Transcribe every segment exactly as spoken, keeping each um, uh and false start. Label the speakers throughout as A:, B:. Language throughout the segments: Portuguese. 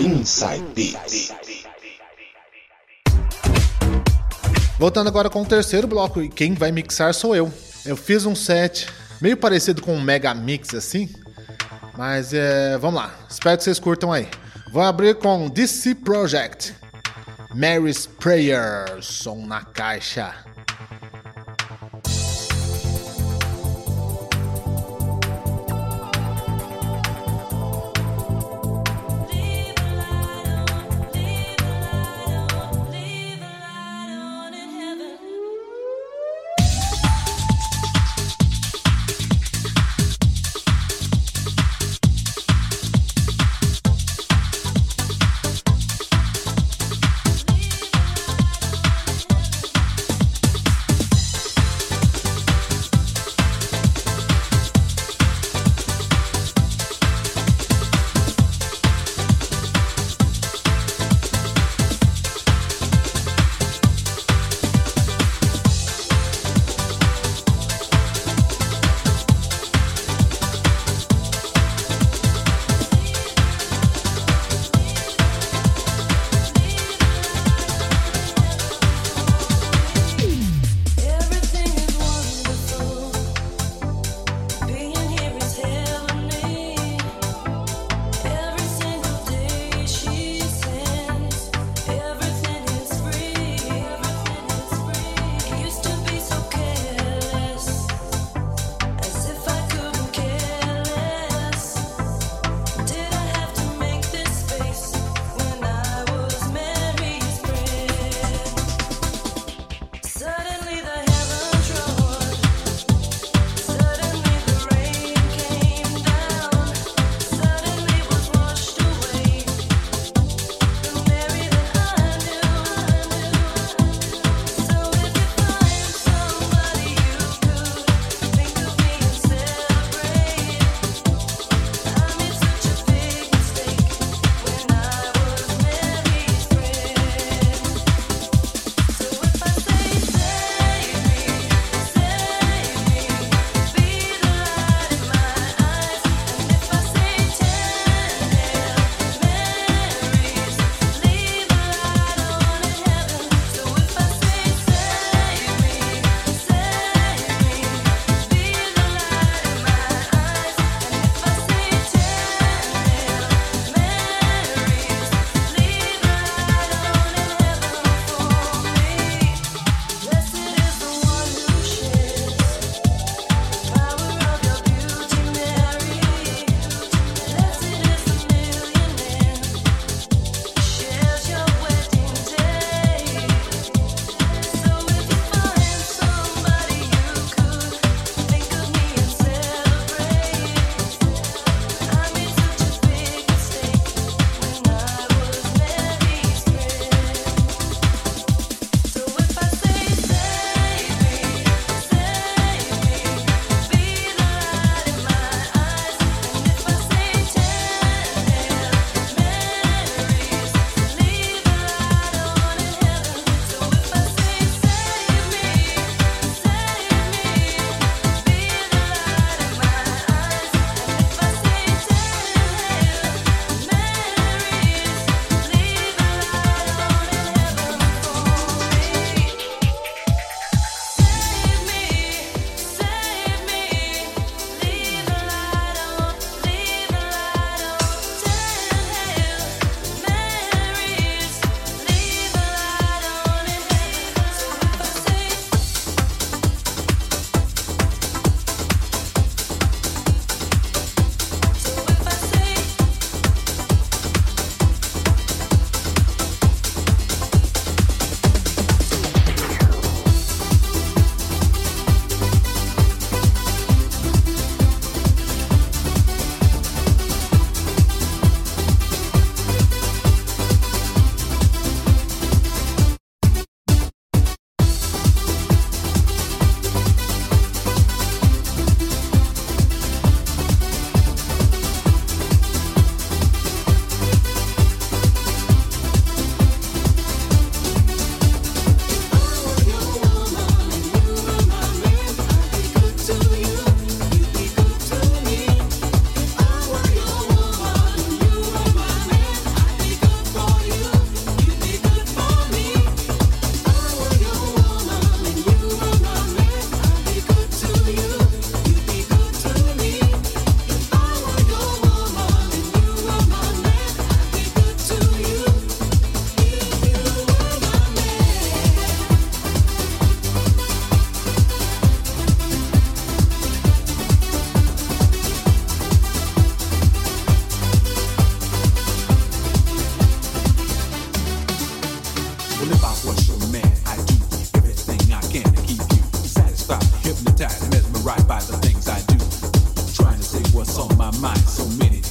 A: Inside Beats.
B: Voltando agora com o terceiro bloco, e quem vai mixar sou eu. Eu fiz um set meio parecido com um mega mix assim, mas é, vamos lá, espero que vocês curtam aí. Vou abrir com D C Project, Mary's Prayer, som na caixa.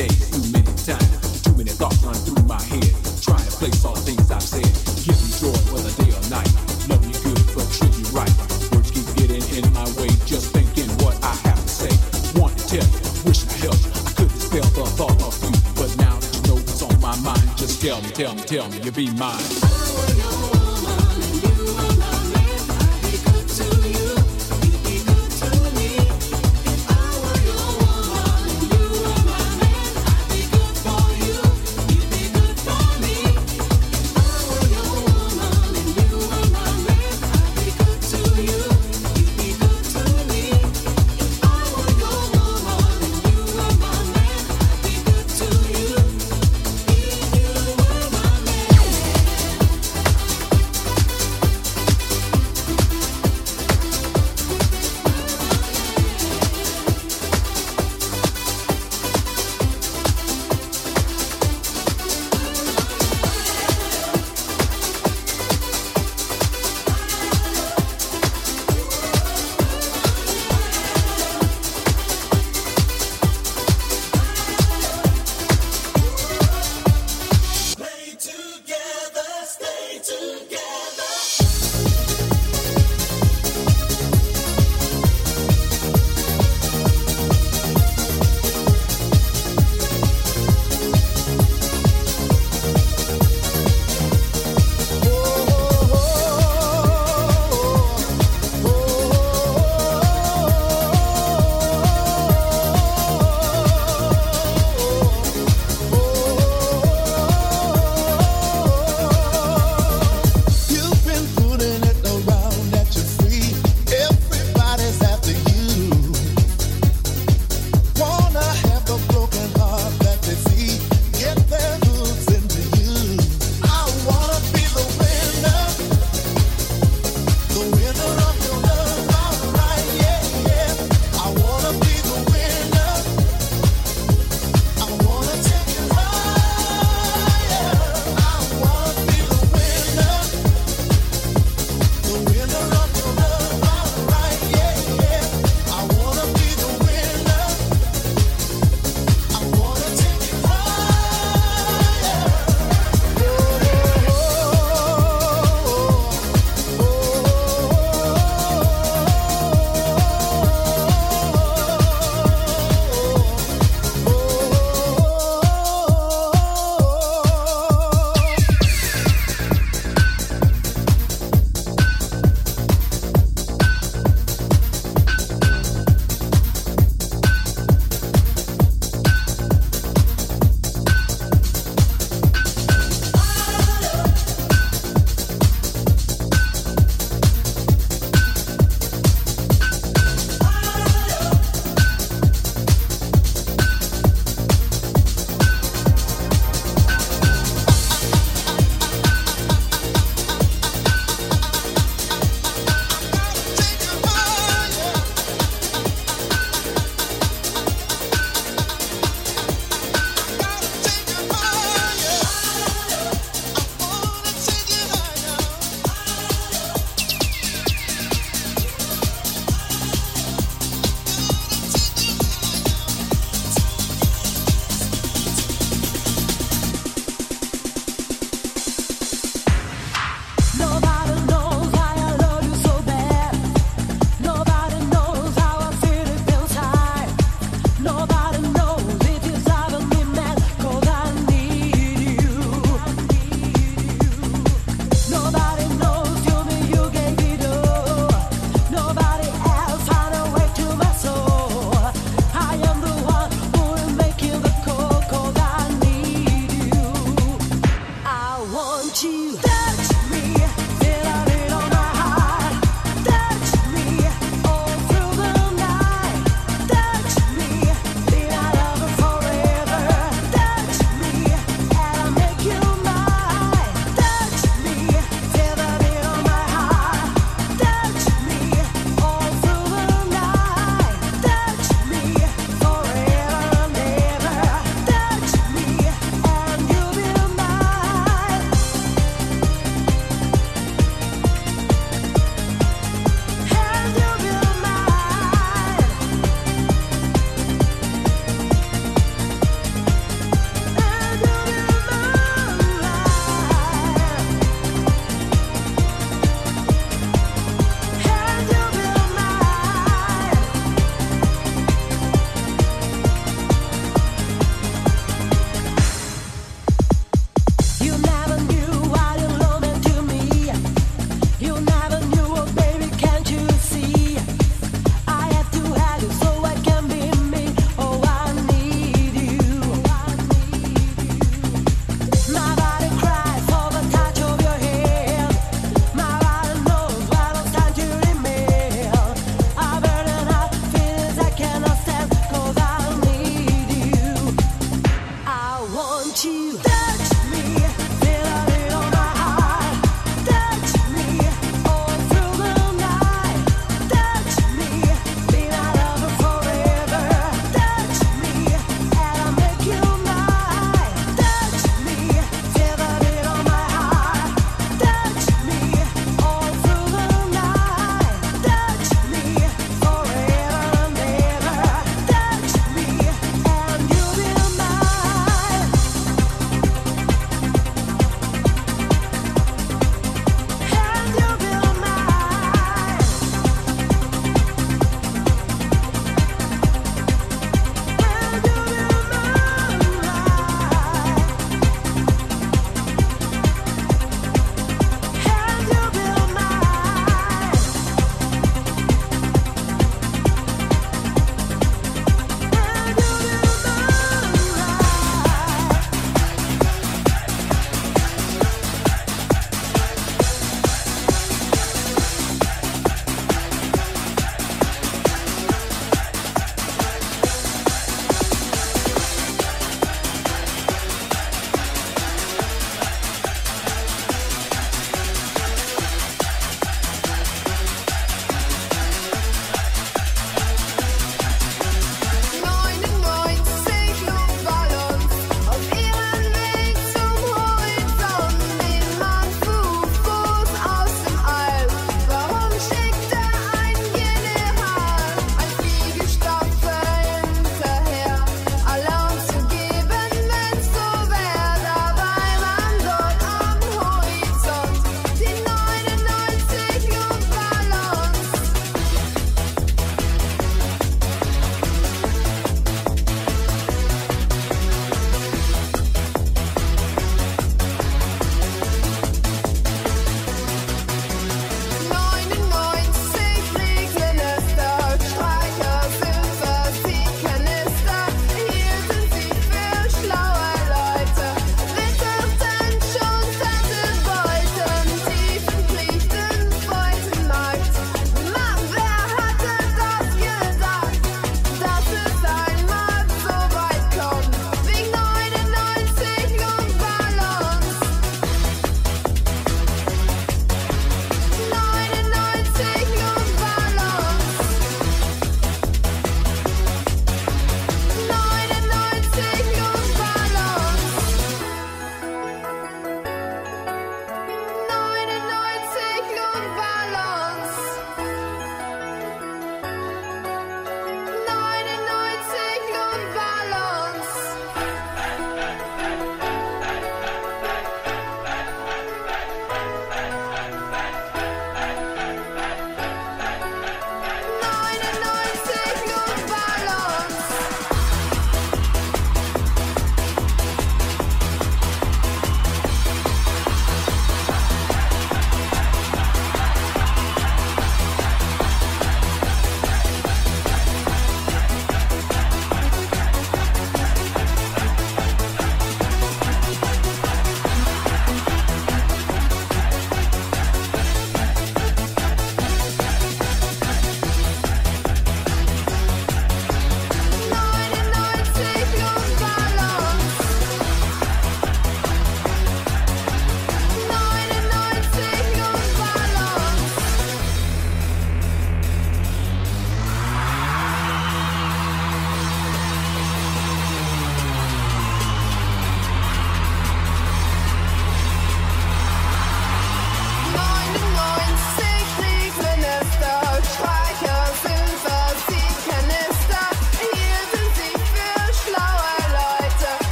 A: days, too many times, too many thoughts run through my head. Try and place all the things I've said. Give me joy whether day or night. Love you good, but treat you right. Words keep getting in my way, just thinking what I have to say. Want to tell you, wish I helped you. I couldn't spell the thought of you, but now that you know what's on my mind, just tell me, tell me, tell me, you be mine.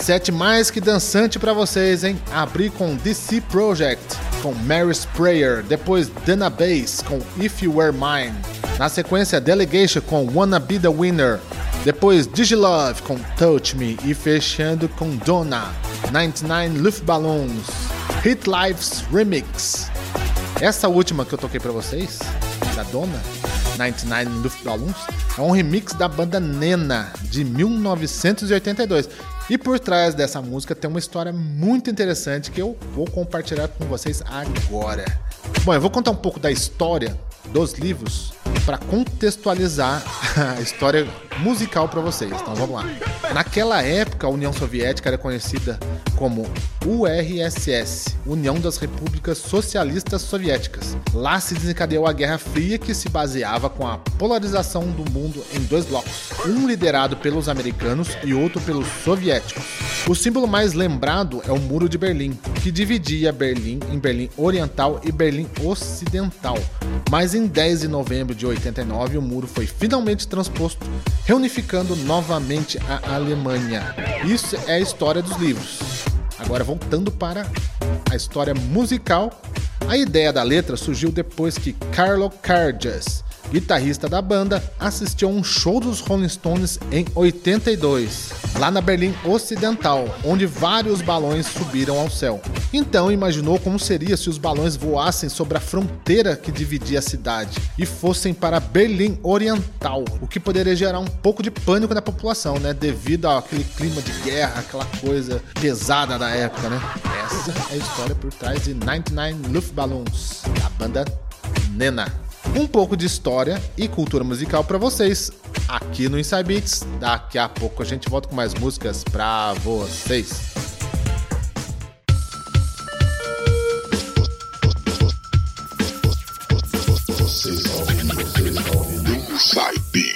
B: Set mais que dançante pra vocês, hein? Abri com D C Project, com Mary's Prayer. Depois Dana Bass, com If You Were Mine. Na sequência, Delegation, com Wanna Be The Winner. Depois Digilove, com Touch Me. E fechando com Donna, noventa e nove Luftballons, Hit Lives Remix. Essa última que eu toquei pra vocês, da Donna, noventa e nove Luftballons, é um remix da banda Nena, de mil novecentos e oitenta e dois. E por trás dessa música tem uma história muito interessante que eu vou compartilhar com vocês agora. Bom, eu vou contar um pouco da história dos livros para contextualizar a história musical para vocês. Então vamos lá. Naquela época, a União Soviética era conhecida como U R S S, União das Repúblicas Socialistas Soviéticas. Lá se desencadeou a Guerra Fria, que se baseava com a polarização do mundo em dois blocos, um liderado pelos americanos e outro pelos soviéticos. O símbolo mais lembrado é o Muro de Berlim, que dividia Berlim em Berlim Oriental e Berlim Ocidental. Mas em dez de novembro de oitenta e nove, o muro foi finalmente transposto, reunificando novamente a Alemanha. Isso é a história dos livros. Agora, voltando para a história musical, a ideia da letra surgiu depois que Carlo Carges, guitarrista da banda, assistiu a um show dos Rolling Stones em oitenta e dois, lá na Berlim Ocidental, onde vários balões subiram ao céu. Então imaginou como seria se os balões voassem sobre a fronteira que dividia a cidade e fossem para Berlim Oriental, o que poderia gerar um pouco de pânico na população, né? Devido àquele clima de guerra, aquela coisa pesada da época, né? Essa é a história por trás de noventa e nove Luftballons, da banda Nena. Um pouco de história e cultura musical pra vocês aqui no Inside Beats. Daqui a pouco a gente volta com mais músicas pra vocês.
C: Inside Beats.